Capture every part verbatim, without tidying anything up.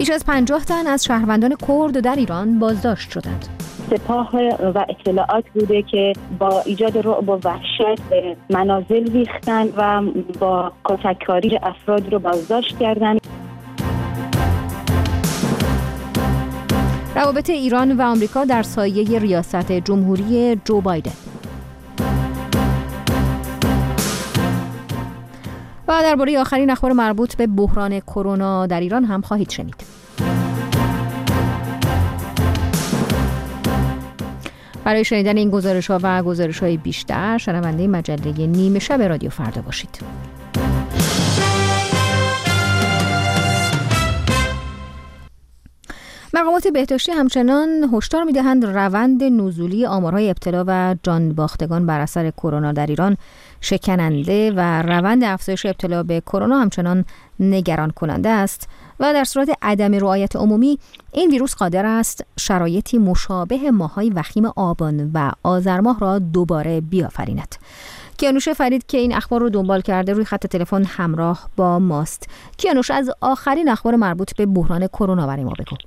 بیش از پنجاه تن از شهروندان کرد در ایران بازداشت شدند. سپاه و اطلاعات بوده که با ایجاد رعب و وحشت به منازل ریختند و با کتککاری افراد رو بازداشت کردند. روابط ایران و آمریکا در سایه ریاست جمهوری جو بایدن. و درباره آخرین اخبار مربوط به بحران کرونا در ایران هم خواهید شنید. برای شنیدن این گزارش‌ها و گزارش‌های بیشتر شنونده مجله نیمه شب رادیو فردا باشید. مقامات بهداشتی همچنان هشدار می‌دهند روند نزولی آمارهای ابتلا و جانباختگان بر اثر کرونا در ایران شکننده و روند افزایش ابتلا به کرونا همچنان نگران کننده است و در صورت عدم رعایت عمومی این ویروس قادر است شرایطی مشابه ماه‌های وخیم آبان و آذر ماه را دوباره بیافریند. کیانوش فرید که این اخبار رو دنبال کرده روی خط تلفن همراه با ماست. کیانوش، از آخرین اخبار مربوط به بحران کرونا برای ما بگو.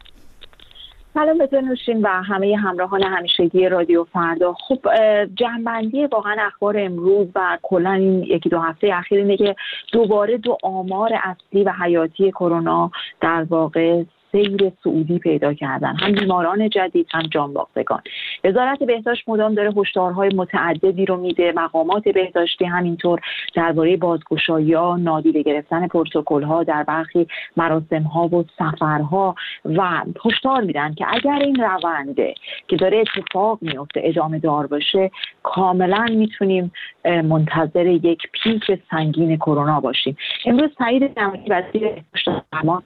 سلام به نوشین و همه همراهان همیشگی رادیو فردا. خب جمع‌بندی واقعا اخبار امروز و کلا این یکی دو هفته اخیر اینه که دوباره دو آمار اصلی و حیاتی کرونا در واقع سیر صعودی پیدا کردن، هم بیماران جدید هم جانباختگان. وزارت بهداشت مدام داره هشدارهای متعددی رو میده، مقامات بهداشتی همینطور درباره بازگشایی‌ها، نادیده گرفتن پروتکل‌ها در برخی مراسم‌ها و سفرها و هشدار میدن که اگر این رونده که داره اتفاق میفته ادامه دار باشه کاملا میتونیم منتظر یک پیک سنگین کرونا باشیم. امروز سعید نمکی وزیر بهداشت فرمان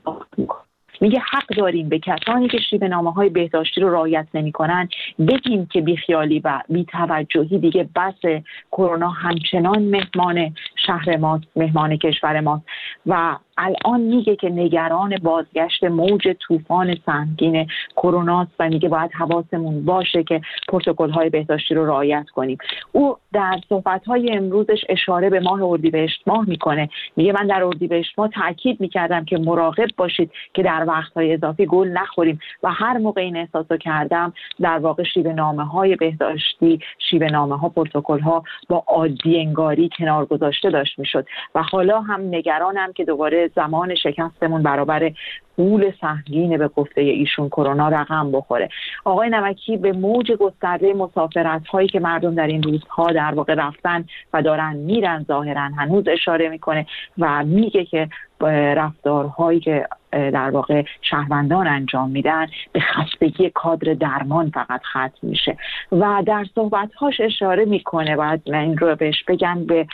میگه حق داریم به کسانی که شیوه نامه‌های بهداشتی رو رعایت نمی‌کنن بگیم که بیخیالی و بی‌توجهی دیگه بس، کرونا همچنان مهمان شهر ماست، مهمان کشور ماست و الان میگه که نگران بازگشت موج طوفان سنگین کروناست و میگه باید حواسمون باشه که پروتکل‌های بهداشتی رو رعایت کنیم. او در صحبت‌های امروزش اشاره به ماه اردیبهشت ماه میکنه، میگه من در اردیبهشت ماه تاکید میکردم که مراقب باشید که در وقت‌های اضافی گل نخوریم و هر موقع این احساسو کردم در واقع شیوه نامه‌های بهداشتی، شیوه نامه‌ها، پروتکل‌ها با عادی انگاری کنار گذاشته داشت میشد و حالا هم نگرانم که دوباره زمان شکستمون برابر غول سنگین به گفته ایشون کرونا رقم بخوره. آقای نمکی به موج گسترده مسافرت هایی که مردم در این روزها در واقع رفتن و دارن میرن ظاهرا هنوز اشاره میکنه و میگه که رفتارهایی که در واقع شهروندان انجام میدن به خستگی کادر درمان فقط ختم میشه و در صحبت‌هاش اشاره میکنه. بعد من این رو بهش بگم، به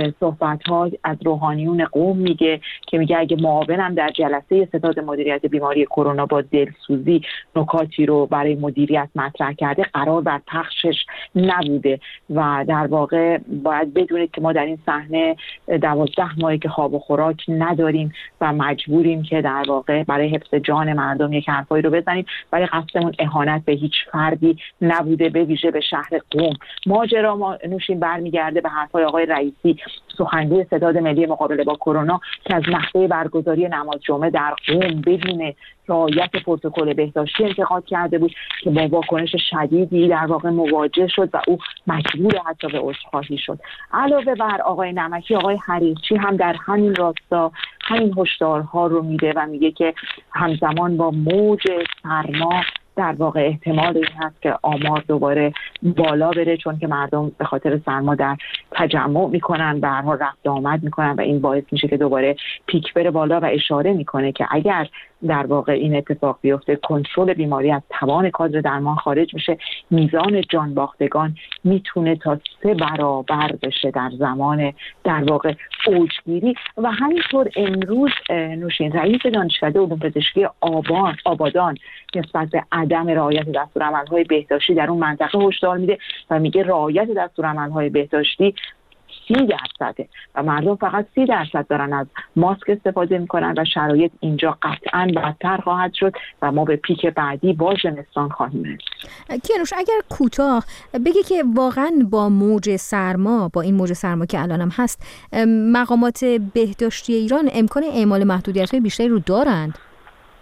صحبت‌ها از روحانیون قوم میگه که میگه اگه معاونم در جلسه ستاد مدیریت بیماری کرونا با دلسوزی نکاتی رو برای مدیریت مطرح کرده قرار بر پخشش نبوده و در واقع باید بدونید که ما در این صحنه دوازده ماهی که خواب و خوراک نداریم و مجبوریم که در واقع برای حفظ جان مردم یک حرفایی رو بزنیم، ولی قصدمون اهانت به هیچ فردی نبوده، به ویژه به شهر قم. ماجرا ما نوشین برمیگرده به حرفای آقای رئیسی، سخنگوی ستاد ملی مقابله با کرونا، که از نحوه برگزاری نماز جمعه در قم بدون رعایت پروتکل بهداشتی انتقاد کرده بود که با واکنش شدیدی در واقع مواجه شد و او مجبور حتی به عذرخواهی شد. علاوه بر آقای نمکی، آقای حریچی هم در همین راستا همین هشدارها رو میده و میگه که همزمان با موج سرما در واقع احتمال این هست که آمار دوباره بالا بره، چون که مردم به خاطر سرما در تجمع میکنن، به هر حال رفت آمد میکنن و این باعث میشه که دوباره پیک بره بالا و اشاره میکنه که اگر در واقع این اتفاق بیفته کنترل بیماری از توان کادر درمان خارج میشه، میزان جان باختگان میتونه تا سه برابر بشه در زمان در واقع اوجگیری. و همینطور امروز نوشین رئیس دانشکده علوم پزشکی آبان آبادان نسبت به عدم رعایت دستورالعمل‌های بهداشتی در اون منطقه هشدار میده و میگه رعایت دستورالعمل‌های بهداشتی سی درصده و مردم فقط سی درصد دارن از ماسک استفاده میکنن و شرایط اینجا قطعاً بدتر خواهد شد و ما به پیک بعدی با زمستان خواهیم رسید. کیانوش، اگر کوتاه بگی که واقعاً با موج سرما، با این موج سرما که الانم هست، مقامات بهداشتی ایران امکان اعمال محدودیت‌های بیشتری رو دارند؟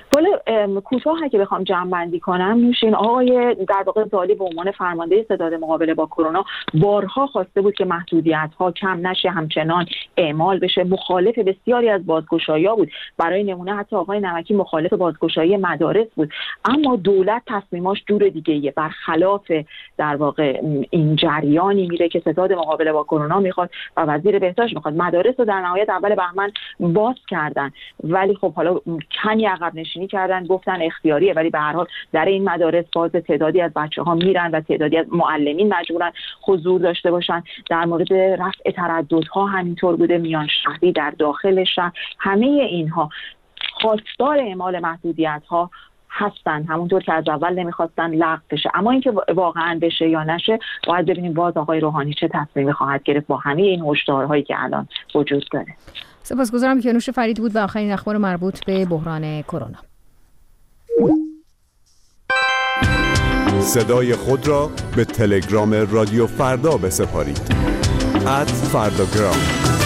حالا کوتاه اگه بخوام جمع‌بندی کنم، نوشین آقای در واقع زالی به عنوان فرمانده ستاد مقابله با کرونا بارها خواسته بود که محدودیت‌ها کم نشه، همچنان اعمال بشه. مخالف بسیاری از بازگشایی‌ها بود. برای نمونه حتی آقای نمکی مخالف بازگشایی مدارس بود. اما دولت تصمیماش جور دیگه‌ایه، برخلاف در واقع این جریانی میره که ستاد مقابله با کرونا میخواد و وزیر بهداشت میخواد. مدارس رو در نهایت اول بهمن باز کردن، ولی خب حالا کمی عقب نشینی کردن، گفتن اختیاریه، ولی به هر حال در این مدارس باز تعدادی از بچه‌ها میرن و تعدادی از معلمین مجبورن حضور داشته باشن. در مورد رفع ترددها همینطور بوده، میان شهری در داخل شهر، همه اینها خواستار اعمال محدودیت‌ها هستن، همونطور که از اول نمیخواستن لغو بشه. اما اینکه واقعا بشه یا نشه باید ببینیم باز آقای روحانی چه تصمیمی خواهد گرفت با همه این هشدارهایی که الان وجود داره. سپاسگزارم. کیانوش فرید بود و آخرین اخبار مربوط به بحران کرونا. صدای خود را به تلگرام رادیو فردا بسپارید. ات فرداگرام.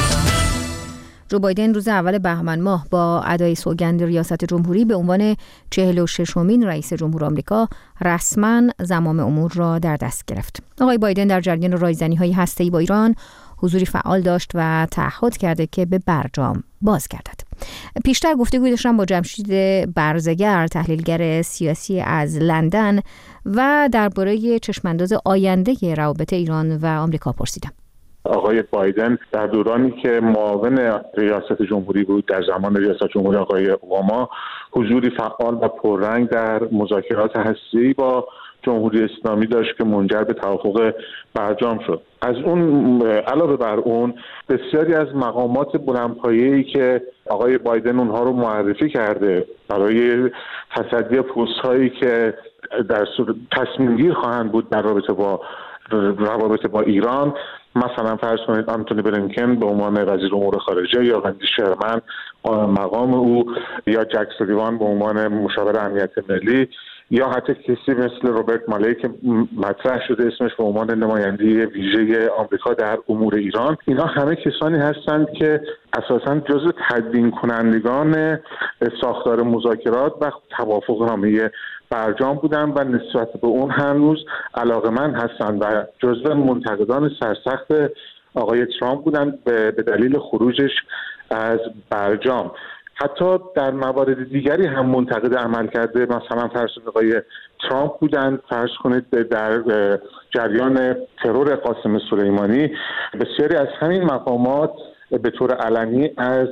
جو بایدن روز اول بهمن ماه با ادای سوگند ریاست جمهوری به عنوان چهل و ششمین رئیس جمهور آمریکا رسما زمام امور را در دست گرفت. آقای بایدن در جریان رایزنی‌های هسته‌ای با ایران حضوری فعال داشت و تعهد کرده که به برجام بازگردد. پیشتر گفتگوی داشتم با جمشید برزگر، تحلیلگر سیاسی از لندن، و درباره چشمانداز آینده روابط ایران و آمریکا پرسیدم. آقای بایدن در دورانی که معاون ریاست جمهوری بود در زمان ریاست جمهوری آقای اوباما حضوری فعال و پررنگ در مذاکرات هسته‌ای با جمهوری اسلامی داشت که منجر به توافق برجام شد. از اون علاوه بر اون بسیاری از مقامات بلندپایه‌ای که آقای بایدن اونها رو معرفی کرده برای تصدی پست‌هایی که در صورت تصمیم گیر خواهند بود در رابطه با روابط با ایران، مثلا فرض کنید آنتونی بلینکن به عنوان وزیر امور خارجه یا وندی شرمن مقام او، یا جک سولیوان به عنوان مشاور امنیت ملی، یا حتی کسی مثل روبرت مالی که مطرح شده اسمش به عنوان نماینده ویژه آمریکا در امور ایران. اینا همه کسانی هستند که اساساً جزو تدوین کنندگان ساختار مذاکرات و توافقنامه برجام بودن و نسبت به اون هنوز علاقه‌مند هستند و جزو منتقدان سرسخت آقای ترامپ بودن به دلیل خروجش از برجام. حتی در موارد دیگری هم منتقد عمل کرده، مثلا فرض کنید آقای ترامپ بودند، فرض کنید در جریان ترور قاسم سلیمانی بسیاری از همین مقامات به طور علنی از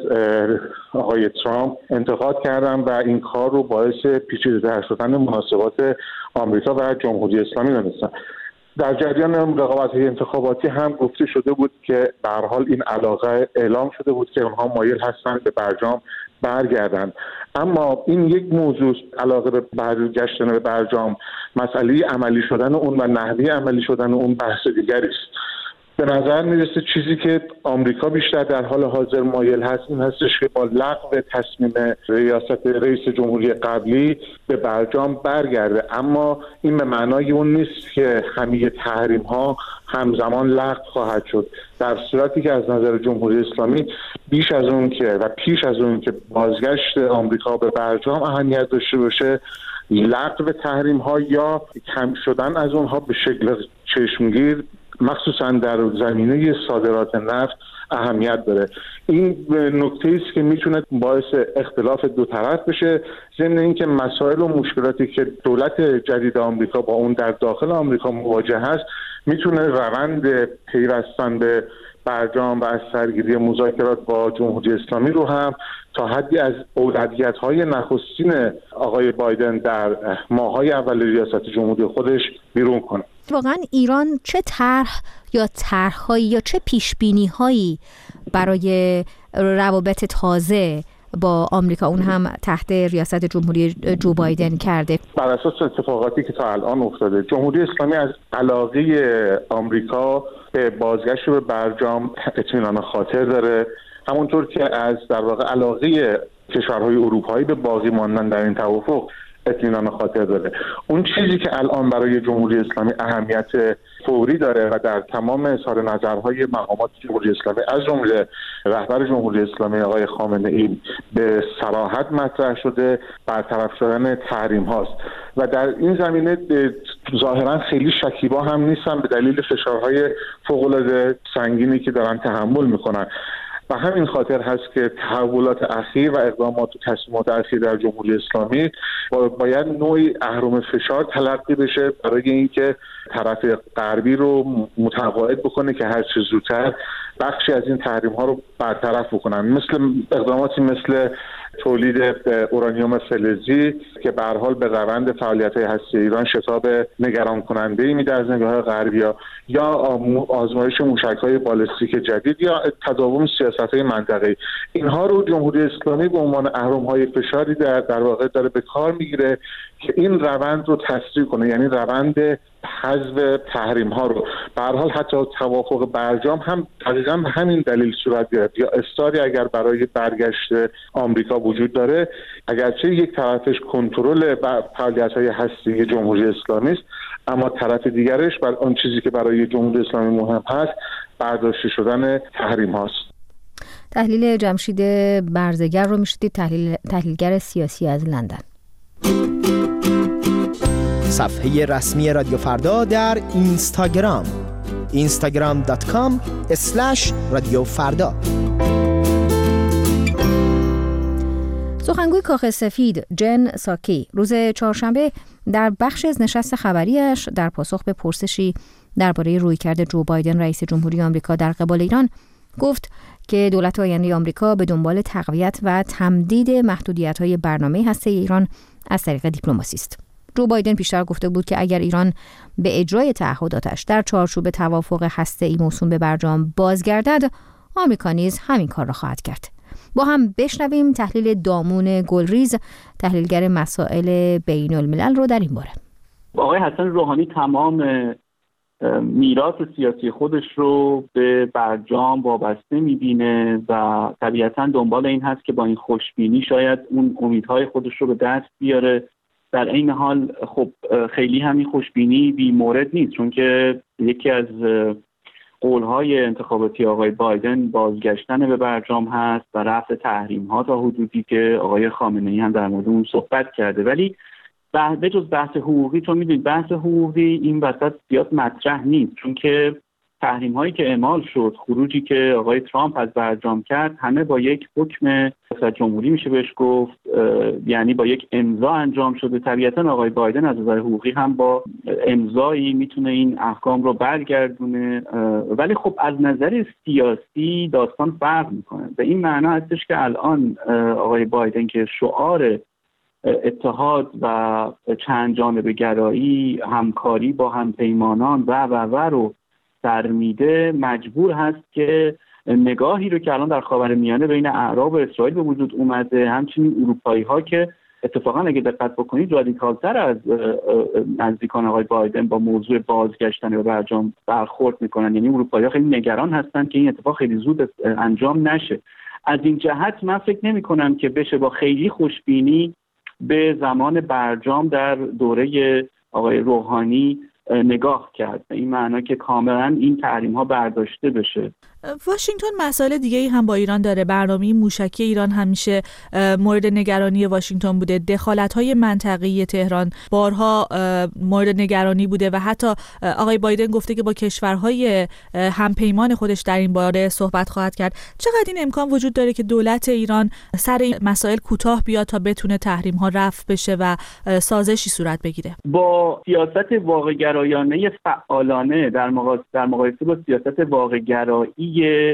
آقای ترامپ انتقاد کردن و این کار رو باعث پیچیده‌تر شدن مناسبات آمریکا و جمهوری اسلامی دانستن. در جریان رقابت‌های انتخاباتی هم گفته شده بود که به هر حال این علاقه اعلام شده بود که اونها مایل هستند به برجام برگردند. اما این یک موضوع، علاقه به برگشتن به برجام، مسئله عملی شدن اون و نحوه عملی شدن اون بحث دیگری است. به نظر میرسه چیزی که آمریکا بیشتر در حال حاضر مایل هست این هستش که با لغو تصمیم ریاست رئیس جمهوری قبلی به برجام برگرده، اما این به معنای اون نیست که همه تحریم ها همزمان لغو خواهد شد. در صورتی که از نظر جمهوری اسلامی بیش از اون که و پیش از اون که بازگشت آمریکا به برجام اهمیت داشته باشه، لغو تحریم ها یا کم شدن از اونها به شکل چشمگیر مخصوصا در زمینه صادرات نفت اهمیت داره. این نکته است که میتونه باعث اختلاف دو طرف بشه، ضمن اینکه مسائل و مشکلاتی که دولت جدید آمریکا با اون در داخل آمریکا مواجه هست میتونه روند پیوستن به برجام و از سرگیری مذاکرات با جمهوری اسلامی رو هم تا حدی از اولویت‌های نخستین آقای بایدن در ماه‌های اول ریاست جمهوری خودش بیرون کنه. واقعا ایران چه طرح یا طرح‌هایی یا چه پیش‌بینی‌هایی برای روابط تازه با آمریکا، اون هم تحت ریاست جمهوری جو بایدن کرده؟ بر اساس اتفاقاتی که تا الان افتاده، جمهوری اسلامی از علاقه آمریکا به بازگشت به برجام اطمینان خاطر داره، همونطور که از در واقع علاقه کشورهای اروپایی به باقی ماندن در این توافق اطمینان خاطر داره. اون چیزی که الان برای جمهوری اسلامی اهمیت فوری داره و در تمام اظهار نظرهای مقامات جمهوری اسلامی از جمله رهبر جمهوری اسلامی آقای خامنه ای به صراحت مطرح شده، برطرف شدن تحریم هاست و در این زمینه ظاهرا خیلی شکیبا هم نیستن به دلیل فشارهای فوق‌العاده سنگینی که دارن تحمل میکنن. و همین خاطر هست که تحولات اخیر و اقدامات و تصمیمات اخیر در جمهوری اسلامی باید نوعی اهرم فشار تلقی بشه برای اینکه طرف غربی رو متقاعد بکنه که هر چه زودتر بخشی از این تحریم ها رو برطرف بکنن، مثل اقداماتی مثل تولید اورانیوم فلزی که به هر حال به روند فعالیت‌های هسته ایران شتاب نگران کننده‌ای میده از نگاه غربی‌ها، یا آزمایش موشک‌های بالستیک جدید یا تداوم سیاست‌های منطقه‌ای. اینها رو جمهوری اسلامی به عنوان اهرم‌های فشاری در در واقع داره به کار میگیره که این روند رو تسریع کنه، یعنی روند حذف تحریم ها رو. به هر حال حتی توافق برجام هم دقیقاً به همین دلیل صورت گرفت، یا استاری اگر برای برگشت آمریکا وجود داره، اگرچه یک طرفش کنترل فعالیت‌های هسته‌ای جمهوری اسلامی است، اما طرف دیگرش بر اون چیزی که برای جمهوری اسلامی مهم هست برداشته شدن تحریم هاست. تحلیل جمشید برزگر رو میشدید، تحلیل تحلیلگر سیاسی از لندن. صفحه رسمی رادیو فردا در اینستاگرام اینستاگرام دات کام اسلش رادیو فردا. سخنگوی کاخ سفید جن ساکی روز چهارشنبه در بخش از نشست خبریش در پاسخ به پرسشی درباره رویکرد جو بایدن رئیس جمهوری آمریکا در قبال ایران گفت که دولت آینده آمریکا به دنبال تقویت و تمدید محدودیت‌های برنامه هسته ایران از طریق دیپلماسی است. جو بایدن پیشتر گفته بود که اگر ایران به اجرای تعهداتش در چارچوب توافق هسته‌ای موسوم به برجام بازگردد، آمریکا نیز همین کار را خواهد کرد. با هم بشنویم تحلیل دامون گلریز، تحلیلگر مسائل بین الملل رو در این باره. آقای حسن روحانی تمام میراث سیاسی خودش رو به برجام وابسته می‌بینه و طبیعتاً دنبال این هست که با این خوشبینی شاید اون امیدهای خودش رو به دست بیاره. در این حال خب خیلی همین خوشبینی بی مورد نیست، چون که یکی از قولهای انتخاباتی آقای بایدن بازگشتن به برجام هست و رفع تحریم ها تا حدودی که آقای خامنه ای هم در مورد اون صحبت کرده. ولی به جز بحث حقوقی، چون میدونید بحث حقوقی این وسط زیاد مطرح نیست، چون که تحریم هایی که اعمال شد، خروجی که آقای ترامپ از برجام کرد، همه با یک حکم ریاست جمهوری میشه بهش گفت، یعنی با یک امضا انجام شده. طبیعتا آقای بایدن از نظر حقوقی هم با امضایی میتونه این احکام رو برگردونه، ولی خب از نظر سیاسی داستان فرق میکنه. به این معنا هستش که الان آقای بایدن که شعار اتحاد و چند جانبه گرایی، همکاری با همپیمانان و و و رو در میده، مجبور هست که نگاهی رو که الان در خاورمیانه بین اعراب و اسرائیل به وجود اومده، همچنین اروپایی ها که اتفاقا اگه دقت بکنید رادیکالتر از نزدیکان آقای بایدن با موضوع بازگشتن به برجام برخورد میکنن، یعنی اروپایی ها خیلی نگران هستن که این اتفاق خیلی زود انجام نشه. از این جهت من فکر نمی کنم که بشه با خیلی خوشبینی به زمان برجام در دوره آقای روحانی نگاه کرد، به این معنا که کاملا این تحریم ها برداشته بشه. واشنگتن مسائل دیگه ای هم با ایران داره. برنامه موشکی ایران همیشه مورد نگرانی واشنگتن بوده. دخالت‌های منطقه‌ای تهران بارها مورد نگرانی بوده و حتی آقای بایدن گفته که با کشورهای همپیمان خودش در این باره صحبت خواهد کرد. چقدر این امکان وجود داره که دولت ایران سر این مسائل کوتاه بیاد تا بتونه تحریم‌ها رفع بشه و سازشی صورت بگیره؟ با سیاست واقع‌گرایانه فعالانه در مقایسه با سیاست واقع‌گرایی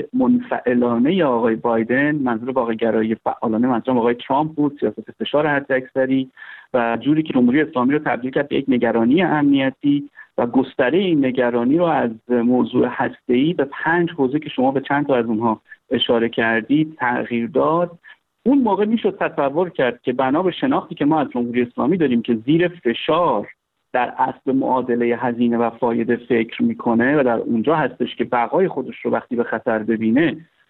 منفعلانه آقای بایدن، منظور واقع‌گرایی فعالانه منظور آقای ترامپ بود، سیاست فشار حداکثری و جوری که جمهوری اسلامی رو تبدیل کرد به یک نگرانی امنیتی و گستره این نگرانی رو از موضوع هسته‌ای به پنج حوزه که شما به چند تا از اونها اشاره کردید تغییر داد. اون موقع میشد تصور کرد که بنا به شناختی که ما از جمهوری اسلامی داریم که زیر فشار در اصل معادله هزینه و فایده فکر میکنه و در اونجا هستش که بقای خودش رو وقتی به خطر ببینه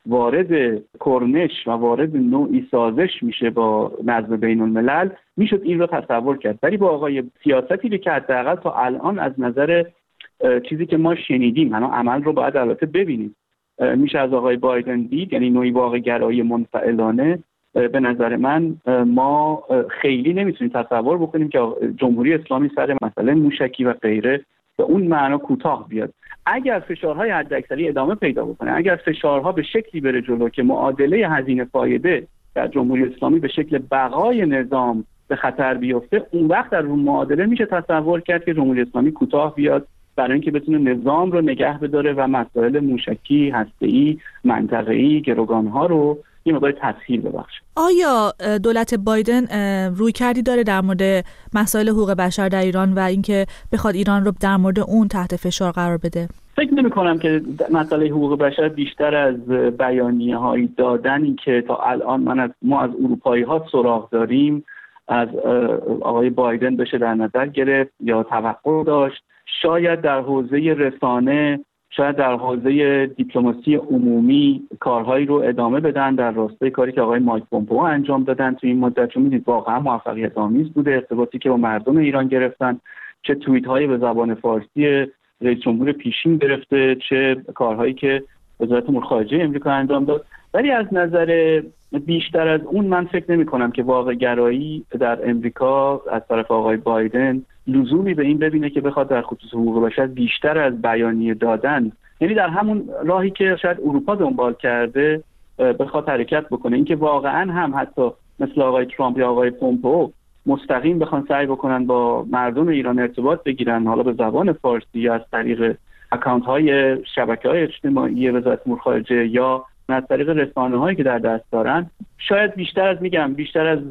وارد کرنش و وارد نوعی سازش میشه با نظم بین الملل، میشد این رو تصور کرد. ولی با آقای سیاستی که حداقل تا الان از نظر چیزی که ما شنیدیم، حالا عمل رو باید البته ببینیم، میشه از آقای بایدن دید، یعنی نوعی واقع گرایی منفعلانه. به نظر من ما خیلی نمیتونیم تصور بکنیم که جمهوری اسلامی سر مسئله موشکی و غیره به اون معنا کوتاه بیاد. اگر فشارهای حداکثری ادامه پیدا بکنه، اگر فشارها به شکلی بره جلو که معادله هزینه فایده در جمهوری اسلامی به شکل بقای نظام به خطر بیفته، اون وقت در اون معادله میشه تصور کرد که جمهوری اسلامی کوتاه بیاد برای اینکه بتونه نظام رو نگه بداره و مسائل موشکی، هسته‌ای، منطقه‌ای، گروگان‌ها رو یه مقدار تسهیل ببخشه. آیا دولت بایدن روی کردی داره در مورد مسائل حقوق بشر در ایران و اینکه بخواد ایران رو در مورد اون تحت فشار قرار بده؟ فکر نمی کنم که مسئله حقوق بشر بیشتر از بیانیه هایی دادنی که تا الان من از ما از اروپایی ها سراغ داریم از آقای بایدن بشه در نظر گرفت یا توقع داشت. شاید در حوزه رسانه، شاید در حوزه دیپلماسی عمومی کارهایی رو ادامه بدن در راستای کاری که آقای مایک پومپئو انجام دادن تو این مدت، چون می‌دید واقعا موفقیت آمیز بوده ارتباطی که با مردم ایران گرفتن، چه توییت هایی به زبان فارسی رئیس جمهور پیشین گرفته، چه کارهایی که وزارت امور خارجه امریکا انجام داد. ولی از نظر بیشتر از اون من فکر نمی کنم که واقع گرایی در امریکا از طرف آقای بایدن لزومی به این ببینه که بخواد در خصوص حقوق بشر بیشتر از بیانیه دادن، یعنی در همون راهی که شاید اروپا دنبال کرده بخواد حرکت بکنه. اینکه واقعا هم حتی مثل آقای ترامپ یا آقای پومپئو مستقیم بخوان سعی بکنن با مردم ایران ارتباط بگیرن، حالا به زبان فارسی یا از طریق اکانت های شبکه های اجتماعی وزارت امور خارجه یا از طریق رسانه هایی که در دست دارن، شاید بیشتر از میگم بیشتر از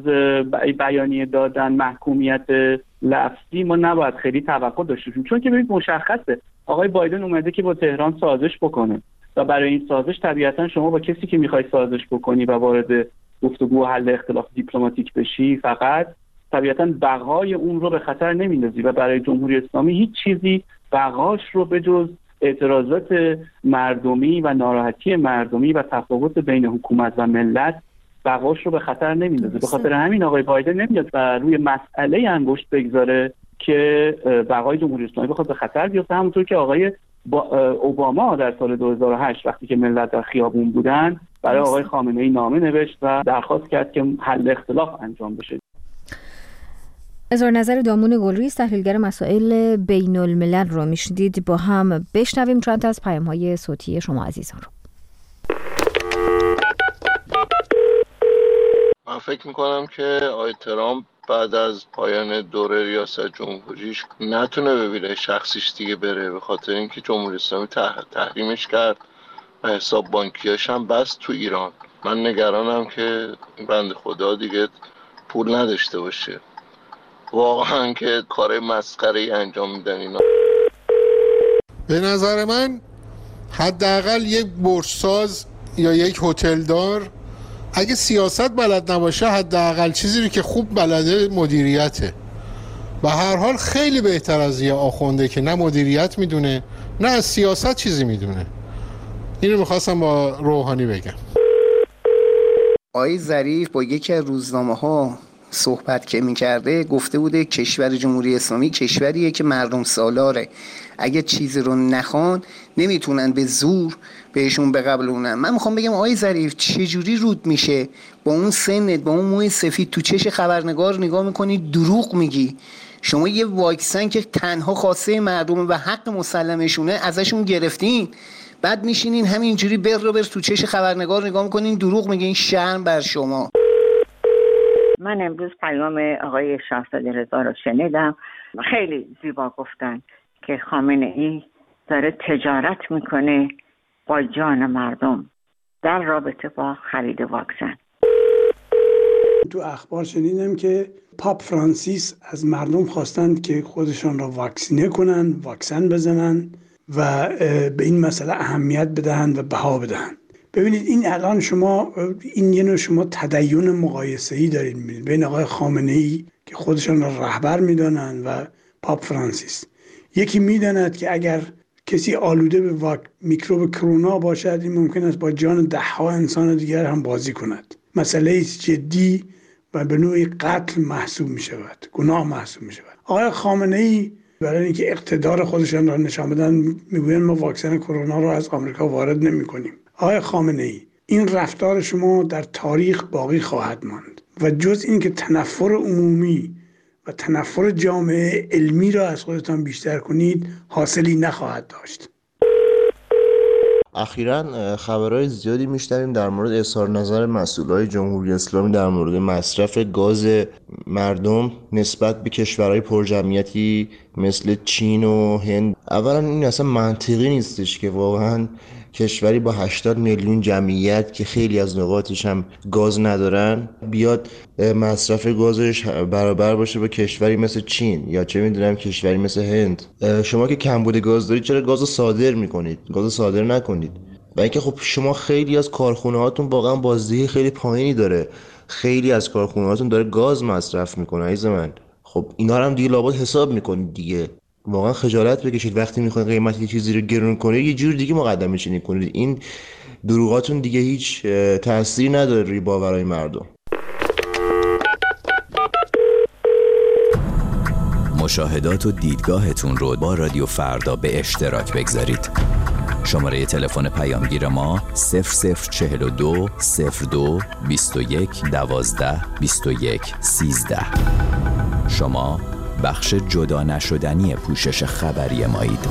بیانیه دادن، محکومیت لفظی ما نباید خیلی توقع داشته باشیم. چون که ببینید مشخصه آقای بایدن اومده که با تهران سازش بکنه و برای این سازش طبیعتا شما با کسی که میخوای سازش بکنی و وارد گفتگو و حل اختلاف دیپلماتیک بشی فقط طبیعتا بقای اون رو به خطر نمیندازی و برای جمهوری اسلامی هیچ چیزی بقاش رو به جز اعتراضات مردمی و ناراحتی مردمی و تفاوت بین حکومت و ملت بقاش رو به خطر نمیندازه. به خاطر همین آقای بایدن نمیاد و روی مسئله انگشت بگذاره که بقای جمهوری اسلامی بخواد به خطر بیفته، همونطور که آقای اوباما در سال دو هزار و هشت وقتی که ملت در خیابون بودن برای آقای خامنه‌ای نامه نوشت و درخواست کرد که حل اختلاف انجام بشه. اظهار نظر دامون گلریز، تحلیلگر مسائل بین الملل رو میشنیدید. با هم بشنویم چند از پیام‌های صوتی شما عزیزان رو. من فکر میکنم که آقای ترامپ بعد از پایان دوره ریاست جمهوریش نتونه ببینه شخصیش دیگه بره، به خاطر اینکه جمهوری اسلامی تحریمش کرد و حساب بانکیاش هم بست تو ایران. من نگرانم که بنده خدا دیگه پول نداشته باشه. واقعا که کار مسخره‌ای انجام میدن اینا. به نظر من حداقل یک برج‌ساز یا یک هتلدار اگه سیاست بلد نباشه حداقل چیزی رو که خوب بلده مدیریته. و هر حال خیلی بهتر از یه آخونده که نه مدیریت میدونه نه از سیاست چیزی میدونه. اینو میخواستم با روحانی بگم. آقای ظریف با یکی از روزنامه ها صحبت که میکرده گفته بوده کشور جمهوری اسلامی کشوریه که مردم سالاره، اگه چیزی رو نخوان نمیتونن به زور بهشون بقبلونن. من میخوام بگم آقای ظریف چجوری رود میشه با اون سنت با اون موی سفید تو چش خبرنگار نگاه میکنی دروغ میگی؟ شما یه واکسن که تنها خواسته مردم و حق مسلمشونه ازشون گرفتین، بعد میشینین همینجوری بر رو بر تو چش خبرنگار نگاه میکنین دروغ میگین. شرم بر شما. من امروز پیام آقای شاهزاده رضا رو شنیدم. خیلی زیبا گفتن که خامنه ای داره تجارت میکنه با جان مردم در رابطه با خرید واکسن. تو اخبار شنیدم که پاپ فرانسیس از مردم خواستند که خودشان را واکسینه کنن، واکسن بزنن و به این مسئله اهمیت بدهند و بها بدهند. ببینید این الان شما این یه نوع شما تدین مقایسه‌ای دارید می‌بینید بین آقای خامنه‌ای که خودشان را رهبر می‌دانند و پاپ فرانسیس. یکی می‌داند که اگر کسی آلوده به واک... میکروب کرونا باشد، این ممکن است با جان ده ها انسان دیگر هم بازی کند. مسئله جدی و به نوعی قتل محسوب می شود، گناه محسوب می شود. آقای خامنه ای برای اینکه اقتدار خودشان را نشان بدن میگویند ما واکسن کرونا را از آمریکا وارد نمی کنیم. آقای خامنه ای، این رفتار شما در تاریخ باقی خواهد ماند و جز اینکه تنفر عمومی و تنفر جامعه علمی را از خودتان بیشتر کنید حاصلی نخواهد داشت. اخیراً خبرهای زیادی میشنویم در مورد اظهار نظر مسئولای جمهوری اسلامی در مورد مصرف گاز مردم نسبت به کشورهای پرجمعیتی مثل چین و هند. اولا این اصلا منطقی نیستش که واقعاً کشوری با هشتاد میلیون جمعیت که خیلی از نقاطش هم گاز ندارن بیاد مصرف گازش برابر باشه با کشوری مثل چین یا چه میدونم کشوری مثل هند. شما که کمبود گاز دارید چرا گاز صادر میکنید؟ گاز صادر نکنید. و اینکه خب شما خیلی از کارخونه هاتون واقعا بازدهی خیلی پایینی داره، خیلی از کارخونه هاتون داره گاز مصرف میکنه عزیز من. خب اینا رو هم دیگه لابد حساب میکنید دیگه. واقعا خجالت بکشید وقتی میخواین قیمت یه چیزی رو گرون کنید یه جور دیگه مقدم میشین کنید. این دروغاتون دیگه هیچ تأثیری نداره روی باورهای مردم. مشاهدات و دیدگاهتون رو با رادیو فردا به اشتراک بگذارید. شماره تلفن پیامگیر ما صفر صفر چهل و دو صفر دو بیست و یک دوازده بیست و یک سیزده. شما بخش جدا نشدنی پوشش خبری مایید.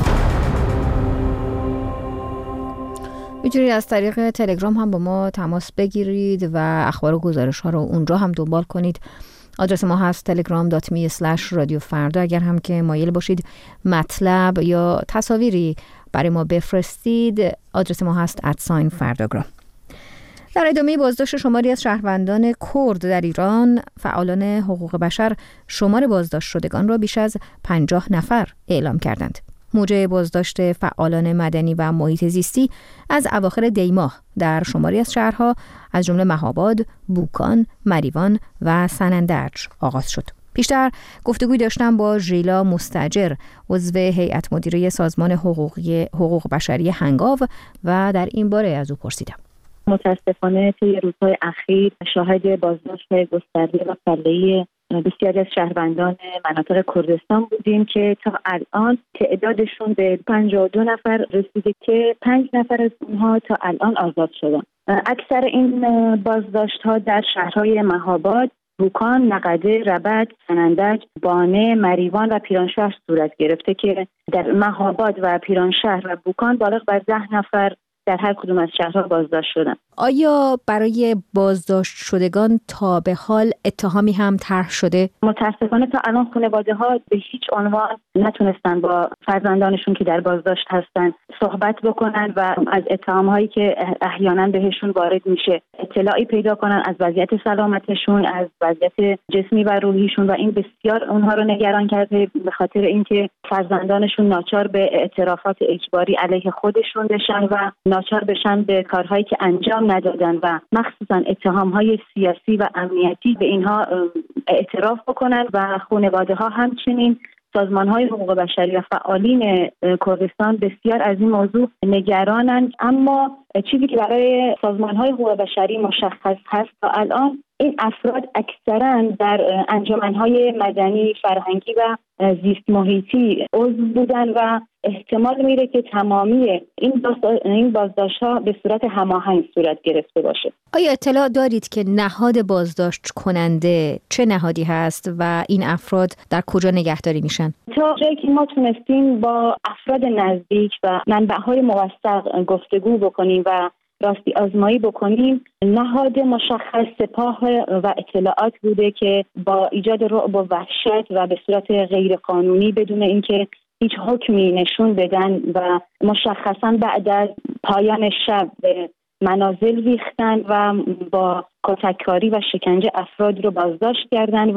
میتونید از طریق تلگرام هم با ما تماس بگیرید و اخبار و گزارش ها رو اونجا هم دنبال کنید. آدرس ما هست تلگرام دات می اسلش رادیو فردا. اگر هم که مایل باشید مطلب یا تصاویری برای ما بفرستید آدرس ما هست ادساین فرداگرام. در ادامه بازداشت شماری از شهروندان کرد در ایران، فعالان حقوق بشر شمار بازداشت شدگان را بیش از پنجاه نفر اعلام کردند. موجب بازداشت فعالان مدنی و محیط زیستی از اواخر دی ماه در شماری از شهرها از جمله مهاباد، بوکان، مریوان و سنندرج آغاز شد. پیشتر گفتگوی داشتم با ژیلا مستاجر، عضو هیئت مدیره سازمان حقوقی حقوق بشری هنگاو و در این باره از او پرسیدم. متاسفانه طی روزهای اخیر شاهد بازداشت گسترده و سله‌ای بسیاری از شهروندان مناطق کردستان بودیم که تا الان تعدادشون به پنجاه و دو نفر رسیده که پنج نفر از اونها تا الان آزاد شدن. اکثر این بازداشت‌ها در شهرهای مهاباد، بوکان، نقده، ربد، سنندج، بانه، مریوان و پیرانشهر صورت گرفته که در مهاباد و پیرانشهر و بوکان بالغ بر ده نفر در هر کدوم از شهرها بازداشت شدن. آیا برای بازداشت شدگان تا به حال اتهامی هم طرح شده؟ متاسفانه تا الان خانواده ها به هیچ عنوان نتونستن با فرزندانشون که در بازداشت هستن صحبت بکنن و از اتهام هایی که احیانا بهشون وارد میشه اطلاعی پیدا کنن از وضعیت سلامتشون، از وضعیت جسمی و روحیشون و این بسیار اونها رو نگران کرده به خاطر اینکه فرزندانشون ناچار به اعترافات اجباری علیه خودشون بشن و ناچار بشن به کارهایی که انجام ندادن و مخصوصا اتهام‌های سیاسی و امنیتی به اینها اعتراف بکنن و خانواده ها همچنین سازمان‌های حقوق بشری و فعالین کردستان بسیار از این موضوع نگرانند. اما چیزی که برای سازمان‌های حقوق بشری مشخص هست تا الان این افراد اکثرا در انجمن‌های مدنی، فرهنگی و زیست محیطی عضو بودن و احتمال میره که تمامی این این بازداشت‌ها به صورت هماهنگ صورت گرفته باشه. آیا اطلاع دارید که نهاد بازداشت کننده چه نهادی هست و این افراد در کجا نگهداری میشن؟ تا جایی که ما تونستیم با افراد نزدیک و منبع‌های موثق گفتگو بکنیم و راستی آزمایی بکنیم، نهاد مشخص سپاه و اطلاعات بوده که با ایجاد رعب و وحشت و به صورت غیر قانونی بدون اینکه هیچ حکمی نشون بدن و مشخصا بعد از پایان شب به منازل ریختن و با کتککاری و شکنجه افراد رو بازداشت کردن و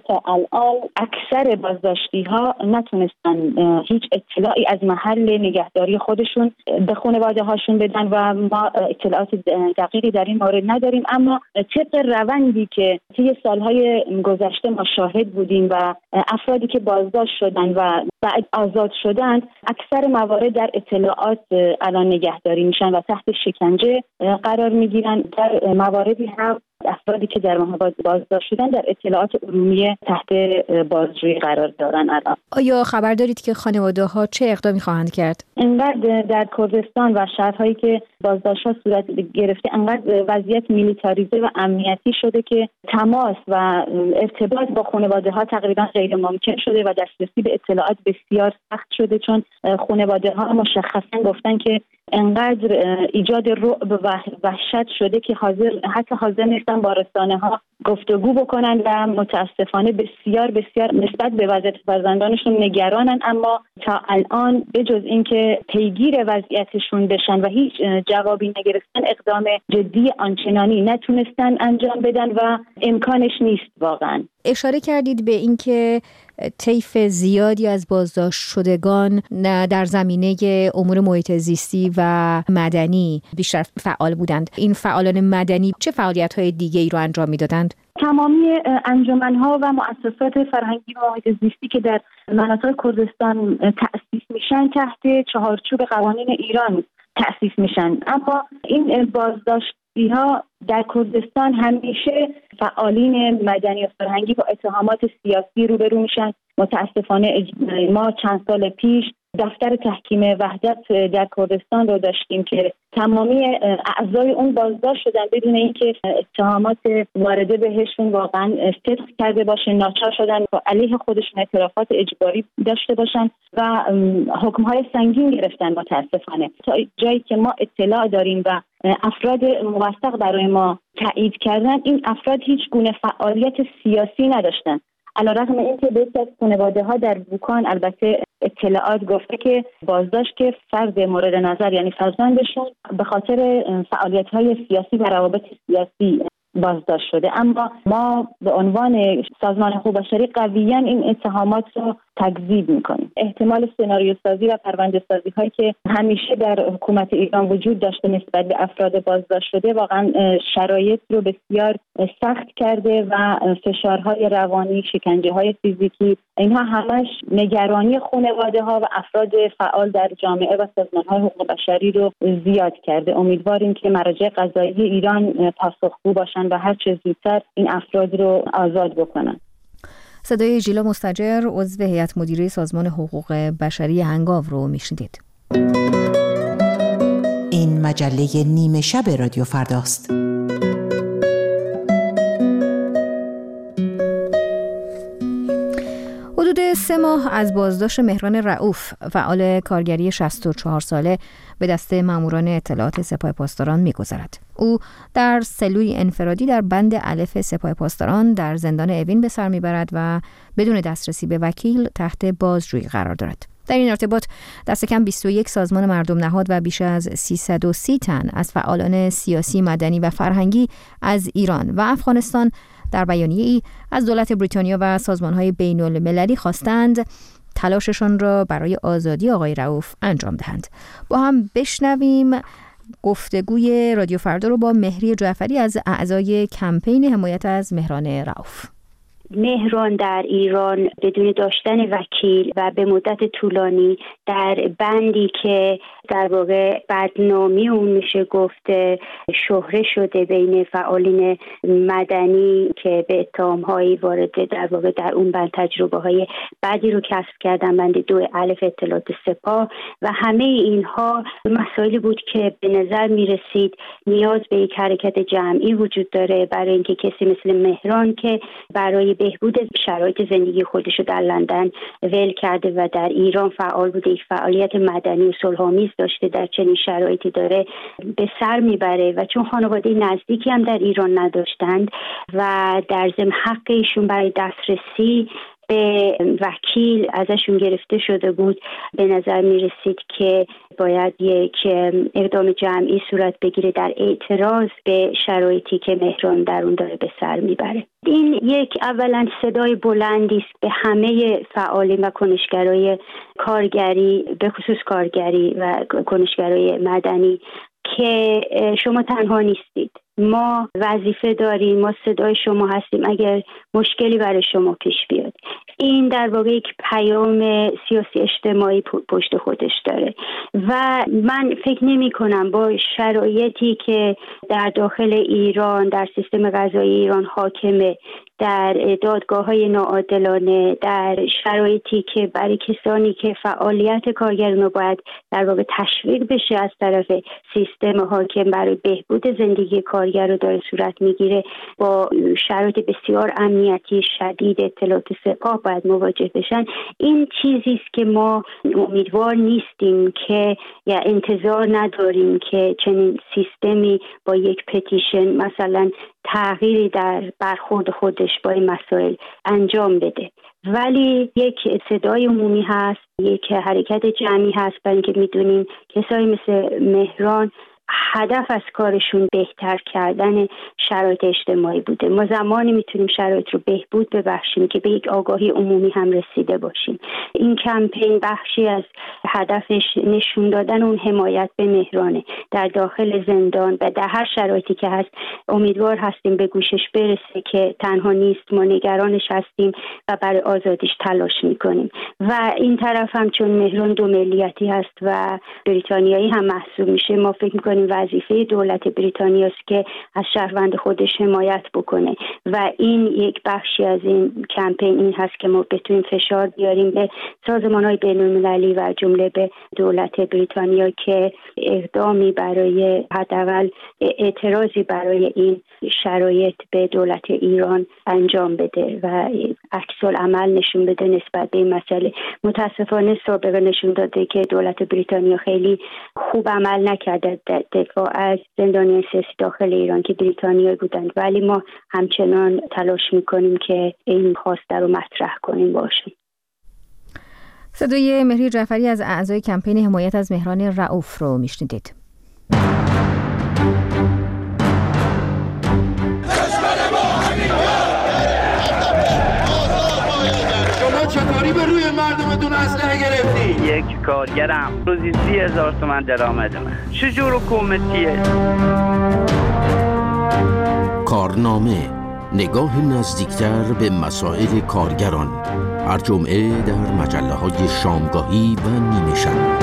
تا الان اکثر بازداشتی ها نتونستن هیچ اطلاعی از محل نگهداری خودشون به خانواده هاشون بدن و ما اطلاعات دقیقی در این مورد نداریم. اما طبق روندی که طی سالهای گذشته ما شاهد بودیم و افرادی که بازداشت شدن و بعد آزاد شدند، اکثر موارد در اطلاعات الان نگهداری میشن و تحت شکنجه قرار میگیرن. در مواردی هم افرادی که در محبت بازداشت شدن در اطلاعات عمومی تحت بازجویی قرار دارن. الان آیا خبر دارید که خانواده ها چه اقدامی خواهند کرد؟ انقدر در کردستان و شهرهایی که بازداشت ها صورت گرفته انقدر وضعیت میلیتاریزه و امنیتی شده که تماس و ارتباط با خانواده ها تقریبا غیر ممکن شده و دسترسی به اطلاعات بسیار سخت شده، چون خانواده ها مشخصا گفتن که انقدر ایجاد رعب و وحشت شده که حاضر حتی حاضر نیستن با رسانه ها گفتگو بکنن و متاسفانه بسیار بسیار نسبت به وضعیت فرزندانشون نگرانن. اما تا الان به جز اینکه پیگیر وضعیتشون بشن و هیچ جوابی نگرفتن، اقدام جدی آنچنانی نتونستن انجام بدن و امکانش نیست واقعا. اشاره کردید به اینکه طیف زیادی از بازداشت شدگان در زمینه امور محیط زیستی و مدنی بیشتر فعال بودند. این فعالان مدنی چه فعالیت‌های دیگه‌ای رو انجام می‌دادند؟ تمامی انجمن‌ها و مؤسسات فرهنگی و محیط زیستی که در مناطق کردستان تأسیس میشن تحت چهارچوب قوانین ایران تأسیس میشن. اما این بازداشت ها در کردستان همیشه فعالین مدنی و فرهنگی با اتهامات سیاسی روبرو میشن. متاسفانه ما چند سال پیش دفتر تحکیم وحدت در کردستان رو داشتیم که تمامی اعضای اون بازداشت شدن بدون اینکه اتهامات وارده بهشون واقعا صدق کرده باشه، ناچار شدن با علیه خودشون اعترافات اجباری داشته باشن و حکم‌های سنگین گرفتن. متاسفانه تا جایی که ما اطلاع داریم و افراد موثق برای ما تایید کردن، این افراد هیچ گونه فعالیت سیاسی نداشتن. علیرغم اینکه بعضی از خانواده ها در بوکان البته اطلاعات گفته که بازداشت که فرد مورد نظر یعنی فرزندشون به خاطر فعالیت های سیاسی و روابط سیاسی بازداشت شده. اما ما به عنوان سازمان حقوق بشری قویاً این اتهامات رو تکذیب میکنیم. احتمال سناریو سازی و پرونده سازی هایی که همیشه در حکومت ایران وجود داشته نسبت به افراد بازداشت شده واقعا شرایط رو بسیار سخت کرده و فشارهای روانی، شکنجه های فیزیکی، اینها همش نگرانی خانواده ها و افراد فعال در جامعه و سازمان های حقوق بشری رو زیاد کرده. امیدواریم که مراجع قضایی ایران پاسخگو باشن و هر چه زودتر این افراد رو آزاد بکنن. صدای ژیلا مستجر، عضو هیئت مدیره سازمان حقوق بشری هنگاو رو میشنیدید. این مجله نیمه شب رادیو فرداست. حدود سه ماه از بازداشت مهران رؤوف، فعال کارگری شصت و چهار ساله، به دست ماموران اطلاعات سپاه پاسداران می‌گذرد. او در سلولی انفرادی در بند الف سپاه پاسداران در زندان اوین به سر میبرد و بدون دسترسی به وکیل تحت بازجویی قرار دارد. در این ارتباط دست کم بیست و یک سازمان مردم نهاد و بیش از سیصد و سی تن از فعالان سیاسی، مدنی و فرهنگی از ایران و افغانستان در بیانیه‌ای از دولت بریتانیا و سازمان‌های بین‌المللی خواستند تلاششان را برای آزادی آقای رؤوف انجام دهند. با هم بشنویم گفتگوی رادیو فردا رو با مهری جعفری از اعضای کمپین حمایت از مهران رؤوف. مهران در ایران بدون داشتن وکیل و به مدت طولانی در بندی که در واقع بدنامی اون میشه گفته شهره شده بین فعالین مدنی که به اتهام‌هایی وارد در واقع در اون بند تجربه های بعدی رو کسب کردن، بند دو الف اطلاعات سپاه، و همه اینها مسائلی بود که به نظر میرسید نیاز به یک حرکت جمعی وجود داره برای اینکه کسی مثل مهران که برای بهبود شرایط زندگی خودش رو در لندن ول کرده و در ایران فعال بوده، یک فعالیت مدنی و صلح‌آمیز داشته، در چنین شرایطی داره به سر میبره و چون خانواده نزدیکی هم در ایران نداشتند و در ضمن حق ایشون برای دسترسی به وکیل ازشون گرفته شده بود، به نظر می رسید که باید یک اقدام جمعی صورت بگیره در اعتراض به شرایطی که مهران در اون داره به سر میبره. این یک اولا صدای بلندی است به همه فعالین و کنشگرای کارگری، به خصوص کارگری و کنشگرای مدنی، که شما تنها نیستید. ما وظیفه داریم، ما صدای شما هستیم اگر مشکلی برای شما پیش بیاد. این در واقع یک پیام سیاسی اجتماعی پشت خودش داره و من فکر نمی کنم با شرایطی که در داخل ایران، در سیستم قضایی ایران حاکمه، در دادگاه‌های ناعادلانه، در شرایطی که برای کسانی که فعالیت کارگران رو باید در واقع تشویق بشه از طرف سیستم حاکم برای بهبود زندگی کارگر رو داره صورت میگیره، با شرایط بسیار امنیتی شدید اطلاعات سپاه باید مواجه بشن. این چیزی است که ما امیدوار نیستیم که یا انتظار نداریم که چنین سیستمی با یک پتیشن مثلا تغییری در برخورد خودش با این مسائل انجام بده، ولی یک صدای عمومی هست، یک حرکت جمعی هست، برای اینکه میدونیم کسایی مثل مهران هدف از کارشون بهتر کردن شرایط اجتماعی بوده. ما زمانی میتونیم شرایط رو بهبود ببخشیم که به یک آگاهی عمومی هم رسیده باشیم. این کمپین بخشی از هدفش نشون دادن اون حمایت به مهرانه در داخل زندان و در هر شرایطی که هست. امیدوار هستیم به گوشش برسه که تنها نیست، ما نگرانش هستیم و برای آزادیش تلاش میکنیم. و این طرف هم چون مهران دو ملیتی هست و بریتانیایی هم محسوب میشه، ما فکر میکنیم وظیفه دولت بریتانیا است که از شهروند خودش حمایت بکنه و این یک بخشی از این کمپین این هست که ما بتونیم فشار بیاریم به سازمان‌های بین‌المللی و جمله به دولت بریتانیا که اقدامی برای حداقل اعتراضی برای این شرایط به دولت ایران انجام بده و عکس العمل نشون بده نسبت به این مسئله. متاسفانه سابقه نشون داده که دولت بریتانیا خیلی خوب عمل نکرده دفاع از زندانیان سیاسی داخل ایران که بریتانیایی بودند، ولی ما همچنان تلاش میکنیم که این خواسته رو مطرح کنیم باشیم. صدای مهری جعفری از اعضای کمپین حمایت از مهران رؤوف رو میشنیدید. چطوری به روی مردمتون اسلحه گرفتی؟ یک کارگرم روزی سی هزار تومن درآمدمه. چجور حکومتیه؟ کارنامه، نگاه نزدیکتر به مسائل کارگران، هر جمعه در مجله های شامگاهی و نیمه شب.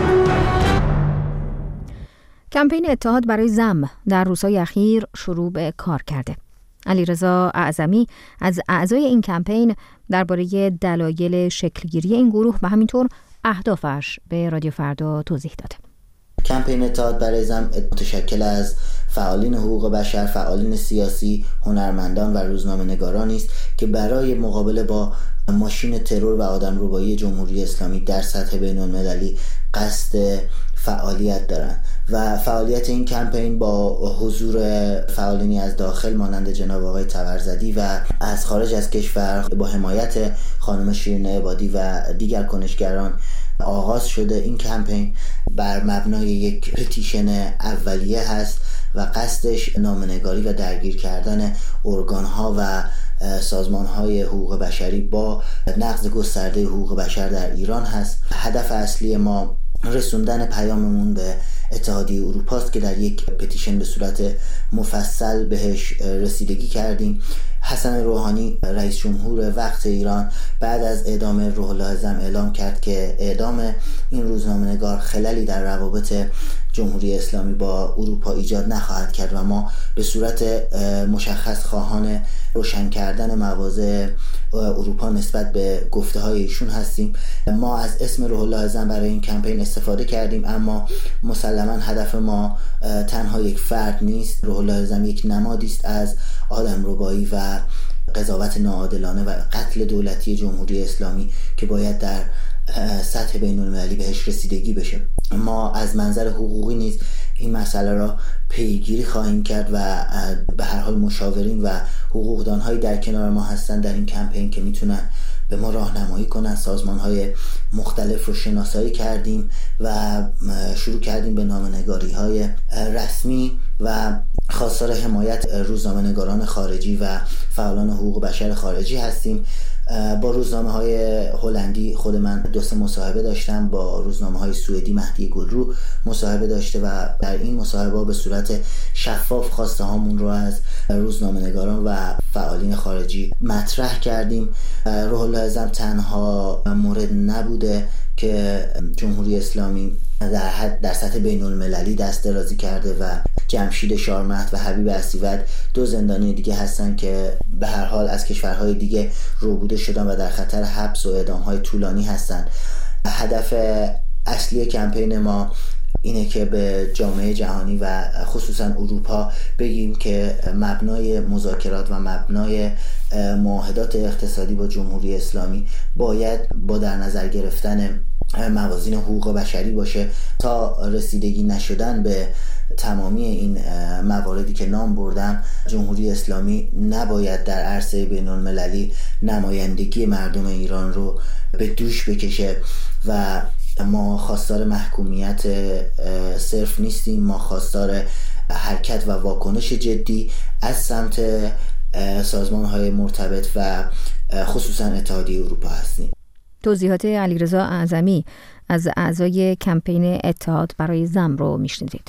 کمپین اتحاد برای زم در روزهای اخیر شروع به کار کرده. علیرضا اعظمی از اعضای این کمپین درباره دلایل شکلگیری این گروه و همینطور اهدافش به رادیو فردا توضیح داده. کمپین اتحاد برای زم متشکل از فعالین حقوق بشر، فعالین سیاسی، هنرمندان و روزنامه‌نگارانی است که برای مقابله با ماشین ترور و آدمربایی جمهوری اسلامی در سطح بین‌المللی قصد فعالیت دارند و فعالیت این کمپین با حضور فعالینی از داخل مانند جناب آقای تبرزدی و از خارج از کشور با حمایت خانم شیرین عبادی و دیگر کنشگران آغاز شده. این کمپین بر مبنای یک پتیشن اولیه هست و قصدش نامه‌نگاری و درگیر کردن ارگان‌ها و سازمان‌های حقوق بشری با نقض گسترده حقوق بشر در ایران هست. هدف اصلی ما رسوندن پیاممون به اتحادیه اروپا است که در یک پتیشن به صورت مفصل بهش رسیدگی کردیم. حسن روحانی رئیس جمهور وقت ایران بعد از اعدام روح الله زم اعلام کرد که اعدام این روزنامه‌نگار خللی در روابط جمهوری اسلامی با اروپا ایجاد نخواهد کرد و ما به صورت مشخص خواهان روشن کردن مواضع اروپا نسبت به گفته های ایشون هستیم. ما از اسم روح الله زم برای این کمپین استفاده کردیم، اما مسلما هدف ما تنها یک فرد نیست. روح الله زم یک نمادی است از آدمربایی و قضاوت ناعادلانه و قتل دولتی جمهوری اسلامی که باید در سطح بین‌المللی بهش رسیدگی بشه. ما از منظر حقوقی نیز این مسئله را پیگیری خواهیم کرد و به هر حال مشاورین و حقوقدان‌هایی در کنار ما هستند در این کمپین که میتونن به ما راهنمایی کنن. سازمان‌های مختلف رو شناسایی کردیم و شروع کردیم به نامه‌نگاری‌های رسمی و خواستار حمایت روزنامه‌نگاران خارجی و فعالان حقوق بشر خارجی هستیم. با روزنامه‌های هلندی خود من دو سه مصاحبه داشتم، با روزنامه‌های سوئدی مهدی گلرو مصاحبه داشته و در این مصاحبه به صورت شفاف خواسته هامون رو از روزنامه‌نگاران و فعالین خارجی مطرح کردیم. روح الله اعظم تنها مورد نبوده که جمهوری اسلامی در حد در سطح بین المللی دست درازی کرده و جمشید شارمهد و حبیب اسیوط دو زندانی دیگه هستن که به هر حال از کشورهای دیگه ربوده شدن و در خطر حبس و اعدام‌های طولانی هستن. هدف اصلی کمپین ما اینه که به جامعه جهانی و خصوصا اروپا بگیم که مبنای مذاکرات و مبنای معاهدات اقتصادی با جمهوری اسلامی باید با در نظر گرفتن موازین حقوق بشری باشه. تا رسیدگی نشدن به تمامی این مواردی که نام بردم، جمهوری اسلامی نباید در عرصه بین المللی نمایندگی مردم ایران رو به دوش بکشه و ما خواستار محکومیت صرف نیستیم، ما خواستار حرکت و واکنش جدی از سمت سازمان‌های مرتبط و خصوصا اتحادیه اروپا هستیم. توضیحات علیرضا اعظمی از اعضای کمپین اتحاد برای زن رو میشنیدید.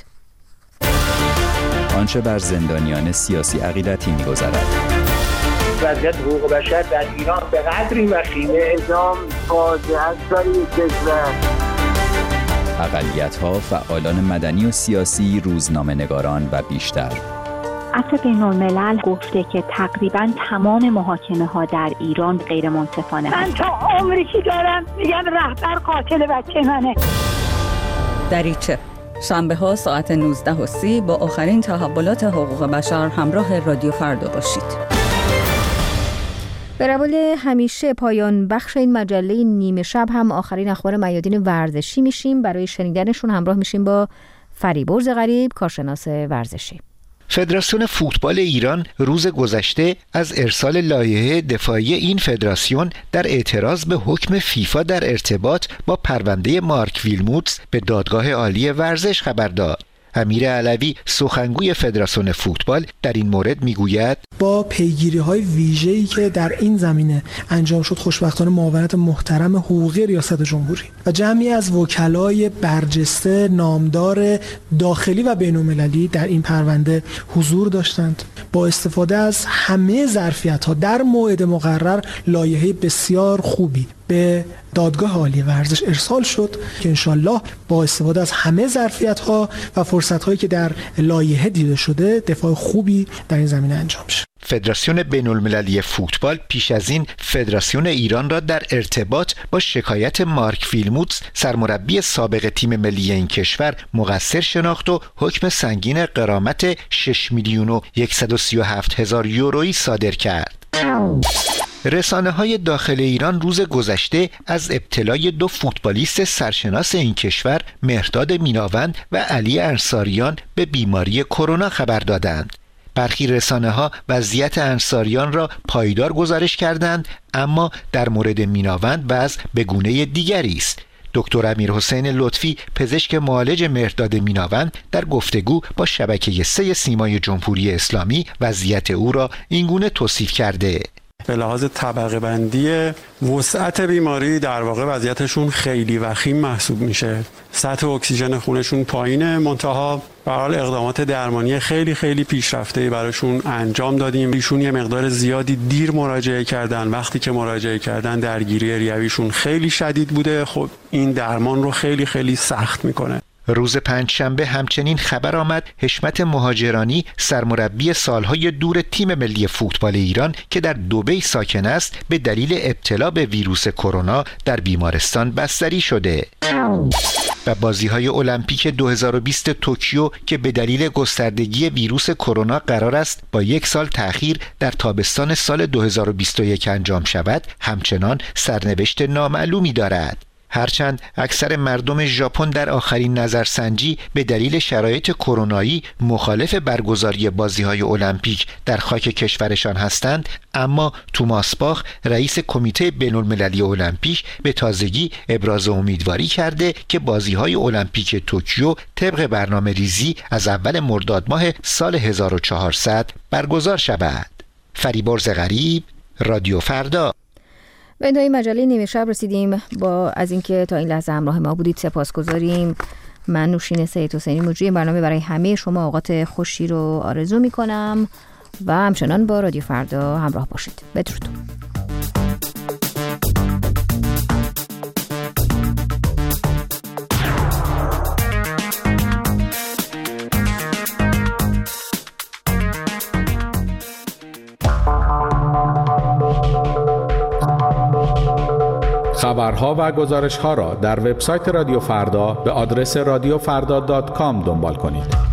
آنچه بر زندانیان سیاسی عقیدتی می‌گذرد. وضعیت حقوق بشر در ایران به قدری وخیمه اعدام فاجعه است برای کشور. اقلیت‌ها، فعالان مدنی و سیاسی، روزنامه‌نگاران و بیشتر. عفو بین الملل گفته که تقریباً تمام محاکمه ها در ایران غیر منصفانه من تا عمری که دارم میگم رهبر قاتل بچه منه. دریچه شنبه ها ساعت نوزده و سی با آخرین تحولات حقوق بشر همراه رادیو فردا باشید. به روال همیشه پایان بخش این مجله نیمه شب هم آخرین اخبار میادین ورزشی میشیم. برای شنیدنشون همراه میشیم با فریبرز غریب، کارشناس ورزشی. فدراسیون فوتبال ایران روز گذشته از ارسال لایحه دفاعی این فدراسیون در اعتراض به حکم فیفا در ارتباط با پرونده مارک ویلموتس به دادگاه عالی ورزش خبر داد. امیر علوی سخنگوی فدراسیون فوتبال در این مورد میگوید با پیگیری‌های ویژه‌ای که در این زمینه انجام شد، خوشبختانه معاونت محترم حقوقی ریاست جمهوری و جمعی از وکلای برجسته نامدار داخلی و بین‌المللی در این پرونده حضور داشتند. با استفاده از همه ظرفیت‌ها در موعد مقرر لایحه بسیار خوبی به دادگاه عالی ورزش ارسال شد که انشالله با استفاده از همه ظرفیت‌ها و فرصت‌هایی که در لایحه دیده شده دفاع خوبی در این زمینه انجام شه. فدراسیون بین‌المللی فوتبال پیش از این فدراسیون ایران را در ارتباط با شکایت مارک ویلموتس سرمربی سابق تیم ملی این کشور مقصر شناخت و حکم سنگین غرامت شش میلیون و صد و سی و هفت هزار یورویی صادر کرد. رسانه‌های داخل ایران روز گذشته از ابتلای دو فوتبالیست سرشناس این کشور، مهرداد میناوند و علی انصاریان، به بیماری کرونا خبر دادند. برخی رسانه‌ها وضعیت انصاریان را پایدار گزارش کردند، اما در مورد میناوند وضع به گونه دیگری است. دکتر امیرحسین لطفی، پزشک معالج مهرداد میناوند، در گفتگو با شبکه سه سیمای جمهوری اسلامی وضعیت او را اینگونه توصیف کرده: به لحاظ طبقه بندی وسعت بیماری در واقع وضعیتشون خیلی وخیم محسوب میشه. سطح اکسیژن خونشون پایینه، منتها به هر حال اقدامات درمانی خیلی خیلی پیشرفته‌ای براشون انجام دادیم. ایشون یه مقدار زیادی دیر مراجعه کردن. وقتی که مراجعه کردن درگیری ریویشون خیلی شدید بوده. خب این درمان رو خیلی خیلی سخت میکنه. روز پنجشنبه همچنین خبر آمد حشمت مهاجرانی، سرمربی سالهای دور تیم ملی فوتبال ایران که در دبی ساکن است، به دلیل ابتلا به ویروس کرونا در بیمارستان بستری شده. و بازی‌های المپیک دو هزار و بیست توکیو که به دلیل گستردگی ویروس کرونا قرار است با یک سال تأخیر در تابستان سال دو هزار و بیست و یک انجام شود، همچنان سرنوشت نامعلومی دارد. هرچند اکثر مردم ژاپن در آخرین نظرسنجی به دلیل شرایط کرونایی مخالف برگزاری بازی‌های المپیک در خاک کشورشان هستند، اما توماس باخ رئیس کمیته بین‌المللی المپیک به تازگی ابراز امیدواری کرده که بازی‌های المپیک توکیو طبق برنامه ریزی از اول مرداد ماه سال هزار و چهارصد برگزار شود. فریبرز غریب، رادیو فردا. به انتهای مجله نیمه شب رسیدیم. با از اینکه تا این لحظه همراه ما بودید سپاسگزاریم. من نوشین سید حسینی مجری برنامه برای همه شما اوقات خوشی رو آرزو می کنم و همچنان با رادیو فردا همراه باشید. بدرود. خبرها و گزارش‌ها را در وبسایت رادیو فردا به آدرس رادیو فردا دات کام دنبال کنید.